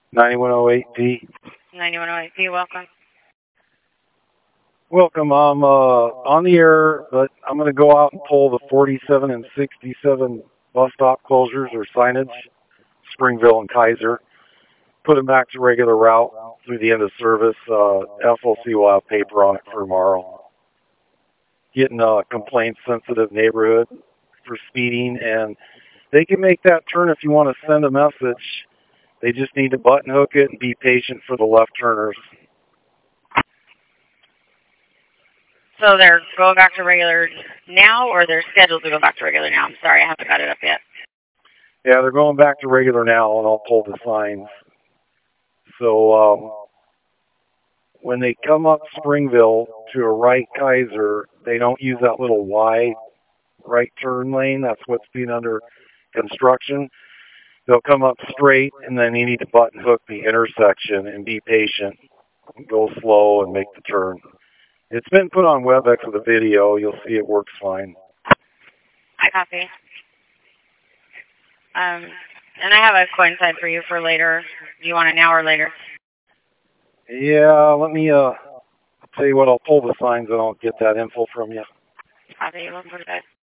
9108D. 9108D, welcome. Welcome. I'm on the air, but I'm going to go out and pull the 47 and 67 bus stop closures or signage, Springville and Kaiser. Put them back to regular route through the end of service. FLC will have paper on it for tomorrow. Getting a complaint-sensitive neighborhood for speeding, and they can make that turn if you want to send a message. They just need to button hook it and be patient for the left turners. So they're going back to regular now, or they're scheduled to go back to regular now? I'm sorry, I haven't got it up yet. Yeah, they're going back to regular now, and I'll pull the signs. So when they come up Springville to a right Kaiser, they don't use that little Y right turn lane. That's what's being under construction. They'll come up straight, and then you need to button hook the intersection and be patient. Go slow and make the turn. It's been put on WebEx with a video. You'll see it works fine. I copy. And I have a coin sign for you for later. Do you want it now or later? Yeah, let me tell you what. I'll pull the signs and I'll get that info from you. Copy. 145.